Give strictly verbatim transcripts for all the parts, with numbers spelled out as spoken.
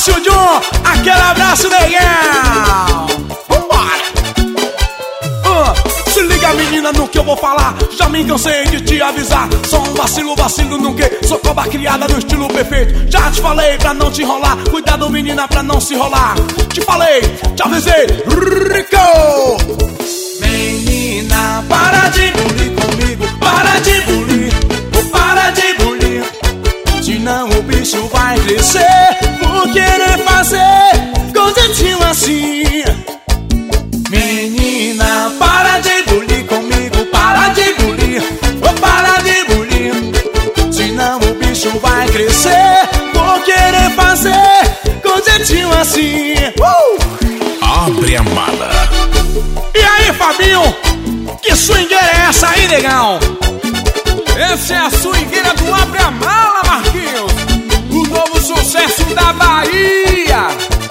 abraço, John. Aquele abraço legal. Vambora. uh, Se liga, menina, no que eu vou falar. Já me cansei de te avisar. Só um vacilo, vacilo no que? Sou cobra criada no estilo perfeito. Já te falei pra não te enrolar. Cuidado, menina, pra não se rolar. Te falei, te avisei. Rico! Menina, para de bulir comigo. Para de bulir, ou para de bulir. Senão o bicho vai crescer. Vou querer fazer com jeitinho assim. Menina, para de bulir comigo. Para de bulir, ou para de bulir. Senão o bicho vai crescer. Vou querer fazer com jeitinho assim. uh! Abre a mala. E aí, Fabinho? Que swingueira é essa aí, negão? Essa é a swingueira do Abre a Mala, Marquinhos. O novo sucesso da Bahia.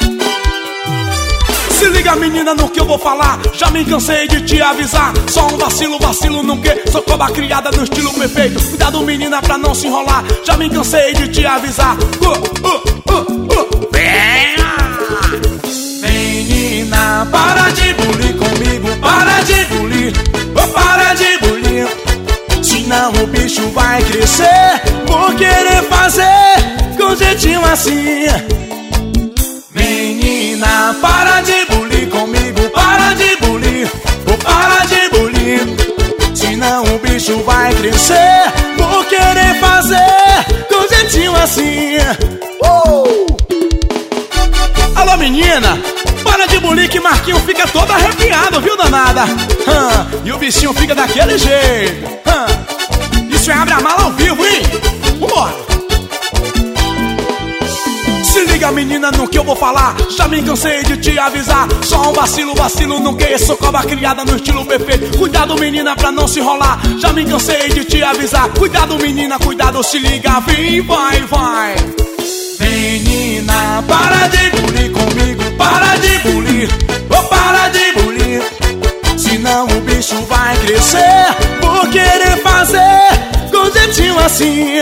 Se liga, menina, no que eu vou falar. Já me cansei de te avisar. Só um vacilo, vacilo no que? Sou cobra criada no estilo perfeito. Cuidado, menina, pra não se enrolar. Já me cansei de te avisar. uh, uh, uh, uh. Menina, para de bulir comigo. Para de bulir, oh, para de bulir. Senão o bicho vai crescer. Vou querer fazer com jeitinho assim. Menina, para de bulir comigo. Para de bulir, oh, para de bulir. Senão o bicho vai crescer. Vou querer fazer com jeitinho assim. uh! Alô, menina, para de bulir que Marquinho fica todo arrepiado, viu, danada? Hum, e o bichinho fica daquele jeito. Hum, isso é Abre a Mala ao vivo, hein? Vambora! Se liga, menina, no que eu vou falar. Já me cansei de te avisar. Só um vacilo, vacilo no que? Sou cobra criada no estilo perfeito. Cuidado, menina, pra não se rolar. Já me cansei de te avisar. Cuidado, menina, cuidado, se liga. Vem, vai, vai. Menina, para de bulir comigo. Para de bulir, oh, para de bulir. Senão o bicho vai crescer. Vou querer fazer com jeitinho assim.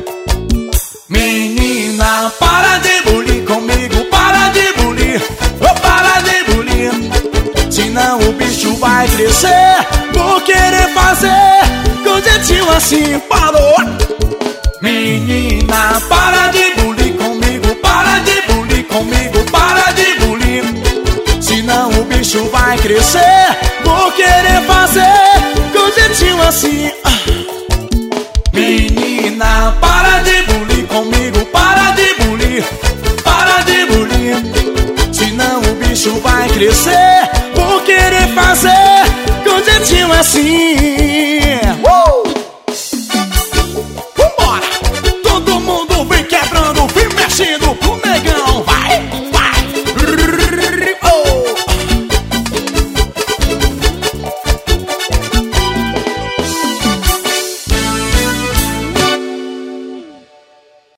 Menina, para de bulir comigo. Para de bulir, oh, para de bulir. Senão o bicho vai crescer. Vou querer fazer com jeitinho assim. Parou. Menina, para de bulir comigo. Para de bulir comigo. Para de bulir. Senão o bicho vai crescer. Vou querer fazer com jeitinho assim. Menina, para de bulir comigo. Para de bulir, para de bulir. Senão o bicho vai crescer. Vou querer fazer com jeitinho assim.